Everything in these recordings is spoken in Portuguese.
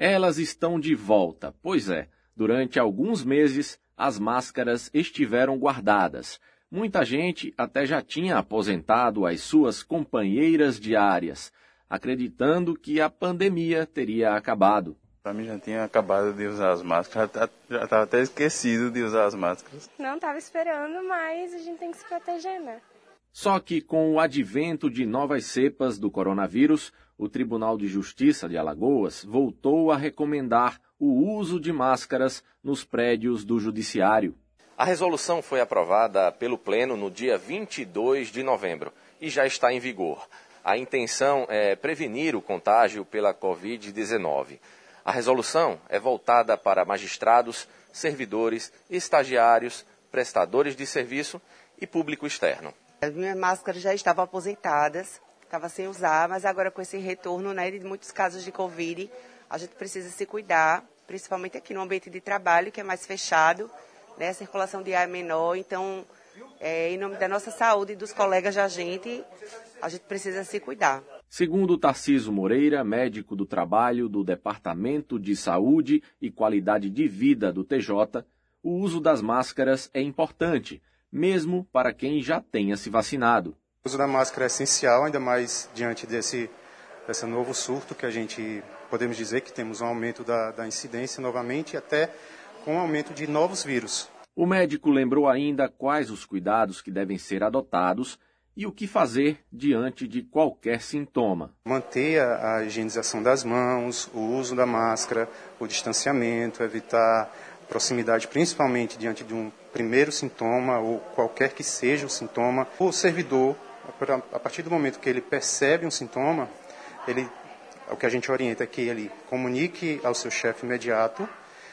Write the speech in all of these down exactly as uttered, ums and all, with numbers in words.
Elas estão de volta, pois é, durante alguns meses as máscaras estiveram guardadas. Muita gente até já tinha aposentado as suas companheiras diárias, acreditando que a pandemia teria acabado. Para mim já tinha acabado de usar as máscaras, já estava até esquecido de usar as máscaras. Não estava esperando, mas a gente tem que se proteger, né? Só que com o advento de novas cepas do coronavírus, o Tribunal de Justiça de Alagoas voltou a recomendar o uso de máscaras nos prédios do Judiciário. A resolução foi aprovada pelo Pleno no dia vinte e dois de novembro e já está em vigor. A intenção é prevenir o contágio pela covid dezenove. A resolução é voltada para magistrados, servidores, estagiários, prestadores de serviço e público externo. As minhas máscaras já estavam aposentadas, estava sem usar, mas agora com esse retorno, né, de muitos casos de Covid, a gente precisa se cuidar, principalmente aqui no ambiente de trabalho, que é mais fechado, né, a circulação de ar é menor. Então, é, em nome da nossa saúde e dos colegas da gente, a gente precisa se cuidar. Segundo Tarciso Moreira, médico do trabalho do Departamento de Saúde e Qualidade de Vida do T J, o uso das máscaras é importante, mesmo para quem já tenha se vacinado. O uso da máscara é essencial, ainda mais diante desse, desse novo surto, que a gente podemos dizer que temos um aumento da, da incidência novamente, até com o aumento de novos vírus. O médico lembrou ainda quais os cuidados que devem ser adotados e o que fazer diante de qualquer sintoma. Manter a, a higienização das mãos, o uso da máscara, o distanciamento, evitar proximidade, principalmente diante de um primeiro sintoma ou qualquer que seja o sintoma. O servidor, a partir do momento que ele percebe um sintoma, ele, o que a gente orienta é que ele comunique ao seu chefe imediato.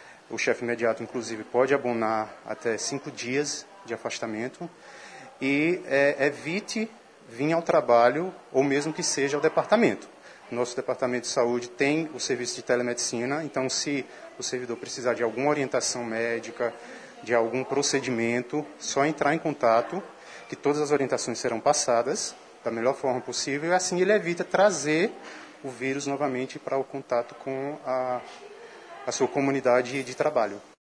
O chefe imediato, inclusive, pode abonar até cinco dias de afastamento e é, evite vir ao trabalho ou mesmo que seja ao departamento. Nosso departamento de saúde tem o serviço de telemedicina, então se o servidor precisar de alguma orientação médica, de algum procedimento, só entrar em contato, que todas as orientações serão passadas da melhor forma possível, e assim ele evita trazer o vírus novamente para o contato com a, a sua comunidade de trabalho.